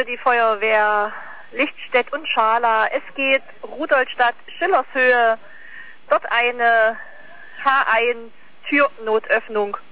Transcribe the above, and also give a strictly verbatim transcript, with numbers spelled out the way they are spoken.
die Feuerwehr Lichtstedt und Schala. Es geht Rudolstadt, Schillershöhe, dort eine H eins Türnotöffnung